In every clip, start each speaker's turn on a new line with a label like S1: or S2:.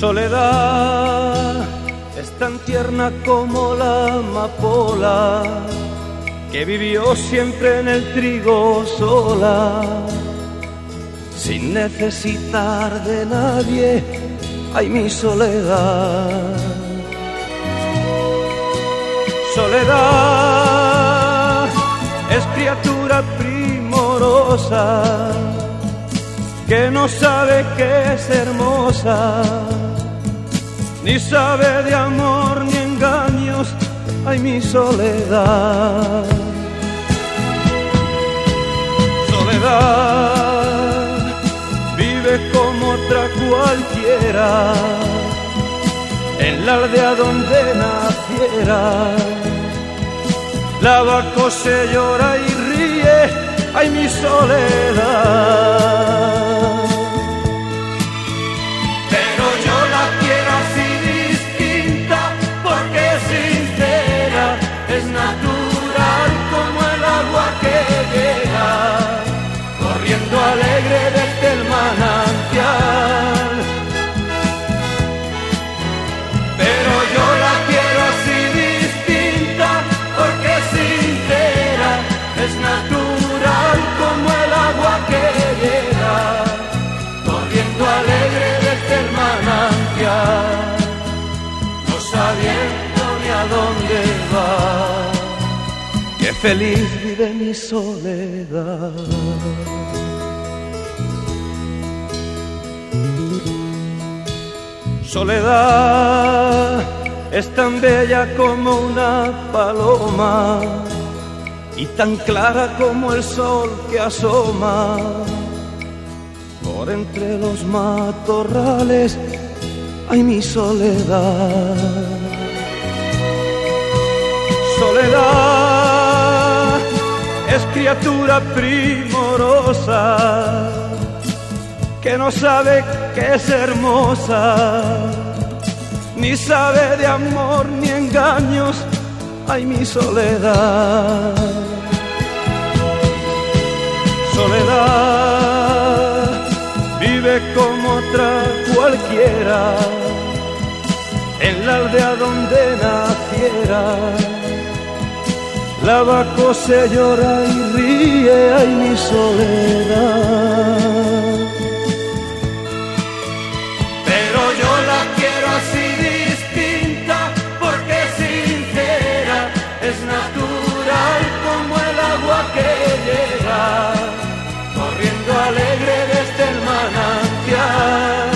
S1: Soledad es tan tierna como la amapola, que vivió siempre en el trigo sola, sin necesitar de nadie. Ay, mi soledad. Soledad es criatura primorosa, que no sabe que es hermosa, ni sabe de amor ni engaños. Ay, mi soledad. Soledad vive como otra cualquiera, en la aldea donde naciera. Lava, cose, llora y ríe. Ay, mi soledad. Pero yo la quiero así distinta, porque es sincera, es natural como el agua que llega, corriendo alegre desde el manantial. Pero yo la quiero así distinta, porque es sincera, es natural como el agua que llega, corriendo alegre desde el manantial, no sabiendo ni a dónde va. Qué feliz vive mi soledad. Soledad es tan bella como una paloma, y tan clara como el sol que asoma por entre los matorrales. Ay, mi soledad. Soledad es criatura primorosa, que no sabe que es hermosa, ni sabe de amor ni engaños. Ay, mi soledad. Soledad vive como otra cualquiera, en la aldea donde naciera. Lava, cose, llora y ríe. Ay, mi soledad. Pero yo la quiero así distinta, porque es sincera, es natural como el agua que llega, corriendo alegre desde el manantial.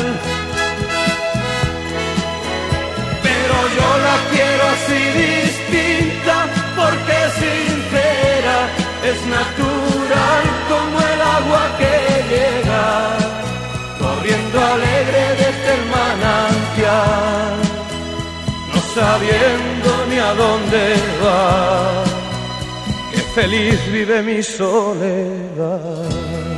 S1: Pero yo la quiero así distinta, porque es sincera, es natural como el agua que llega, corriendo alegre desde el manantial, no sabiendo ni a dónde va. Qué feliz vive mi soledad.